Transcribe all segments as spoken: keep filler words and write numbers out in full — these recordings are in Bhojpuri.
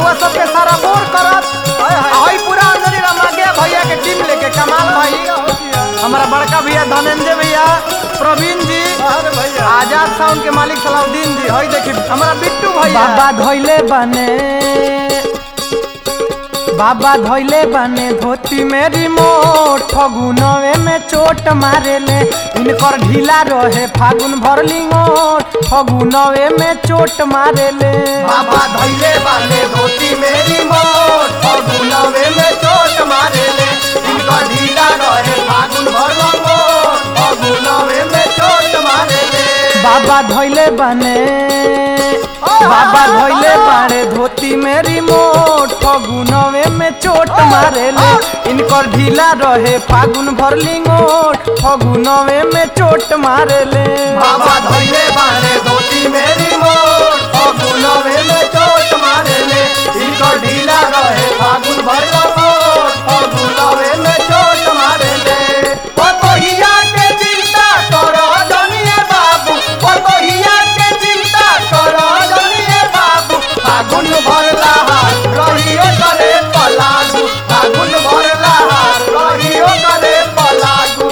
रउआ सबके सारा बोर करत हई पूरा अंजलि रामागे भैया के टीम लेके कमाल भाई हमारा बड़का भैया धनंजय भैया प्रवीण जी आजाद साउंड के मालिक सलाउद्दीन जी हई देखी हमारा बिट्टू भैया बाबा धोइले बने बाबा धोइले बने धोती में रिमोट फगुनवे में चोट मारेले इनकर ढीला रहे फागुन भर लिंगोट फगुनवे में चोट मारेले बाबा धोइले बने धोती में रिमोट फगुनवे में चोट मारेले इनकर ढीला रहे फागुन भर लिंगोट फगुनवे में चोट मारेले बाबा धोइले बने बाबा धोइले बाड़े धोती में रिमोट फगुनवे में चोट मारेले इनकर ढीला रहे फागुन भर लिंगोट फगुनवे में चोट मारेले बाबा धोइले बाड़े धोती में रिमोट फगुनवे में चोट मारेले इनकर ढीला रहे फागुन भर लिंगोट फगुनवे में चोट मारेले पतोहिया के चिंता करो दुनिया बाबू पतोहिया के चिंता करो दुनिया बाबू फागुन भरला रहियो करे पलागू फागुन भरला रहियो करे पलागू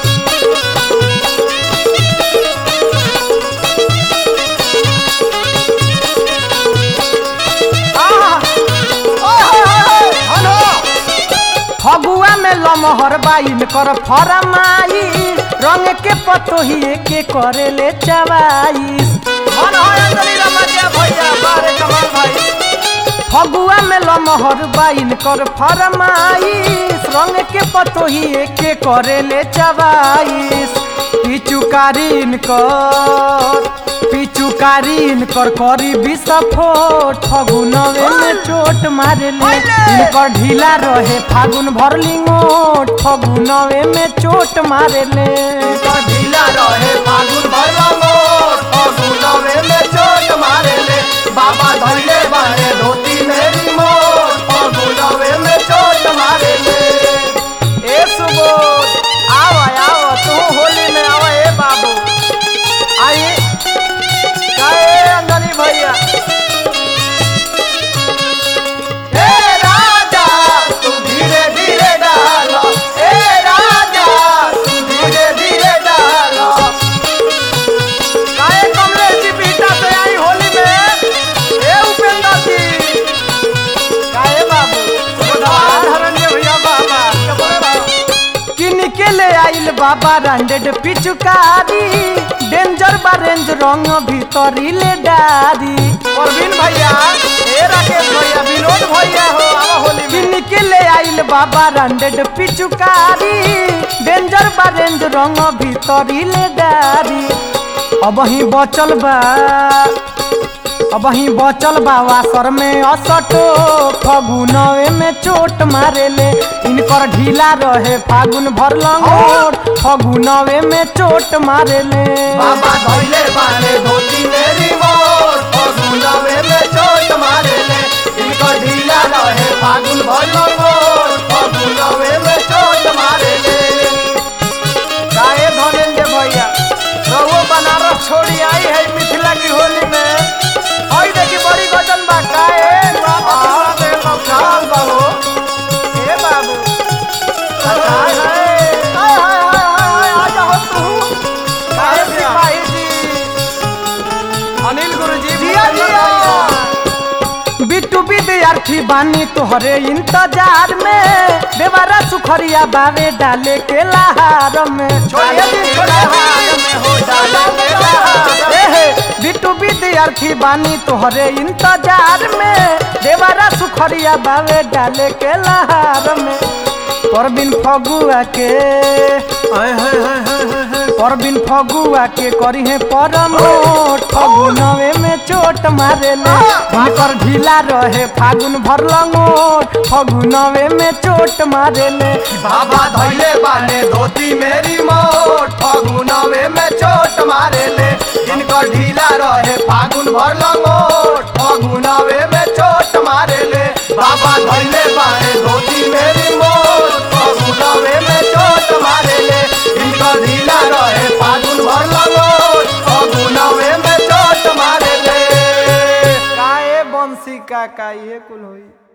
फगुआ में लमहर बाइन कर फरमाई रंग के पतोहिए के करेले चवाईस मन हो अंजलि रामागे भैया बारे कमाल भाई फगुआ में लमहर बाइन कर फरमाइश रंग के पतोहिए के करेले चवाईस पिचुकारीन कर पिचुकारीन कर करी विस्फोट फगुनवे में चोट मारेले इनकर ढीला रहे फागुन भर लिंगोट फगुनवे में चोट मारेले इनकर ढीला रहे फागुन भर लिंगोट फगुनवे में चोट मारेले बाबा धोइले बाड़े धोती में रिमोट फगुनवे में चोट मारेले ए सुबोध आओ आओ तू होली में आओ ए बाबू आई काहे अंजलि भैया ए राजा तू धीरे धीरे डालो ए राजा तू धीरे धीरे डालो काहे कमले जी बीटा से आई होली में ए उपेंद्र जी काहे बाबू सुधार हरण्य भैया बाबा के बोले बाबू किन के ले आइल बाबा रंडेड पिचुकारी डेंजर बा रेंज रंग भीतरी ले डारी परवीन भैया ए राकेश भैया विनोद भैया हो आवा होली में किन के ले आइल बाबा रंडेड पिचुकारी डेंजर बा रेंज रंग भीतरी ले डारी अब ही बचल बा अब ही बचल बा वासर में असटो फगुनवे में चोट मारेले इनकर ढीला रहे फागुन भर लंगोट फगुनवे में चोट मारेले बाबा धोइले बाड़े धोती में रिमोट फगुनवे में चोट मारेले इनकर ढीला रहे फागुन भर लंगोट फगुनवे में चोट मारेले काहे धनंजय भैया रहुओ बनारस छोड़ी आई है मिथिला की होली में आई देखी बड़ी गजन बा काहे बाबा दे मौकाल बाबू ए बाबू हाय हाय हाय हाय आ जाओ तू काहे सिपाही जी अनिल गुरुजी जिया जिया बिट्टू विद्यार्थी बानी तोहरे इंतजार में देवारा सुखरिया बावे डाले के लहार में छोड़िए दिन छोड़िए दिन में हो डाले के लहार ए हे बिट्टू विद्यार्थी बानी तोहरे इंतजार में देवारा सुखरिया बावे डाले के लहार में परबिन फगुआ के हाय हाय हाय हाय परबिन फगुआ के करी है परमोट फगुनवे में चोट मारेले इनकर ढीला रहे फागुन भर लंगोट फगुनवे में चोट मारेले बाबा धोइले बाने धोती मेरी मोट फगुनवे में चोट मारेले इनकर ढीला रहे फागुन भर लंगोट फगुनवे में चोट मारेले बाबा धोइले बाने धोती मेरी मोट फगुनवे में चोट मारेले इनकर ढीला रहे फागुन भर लंगोट फगुनवे में चोट मारेले काए बंसी बंसी का का ये कुल होई।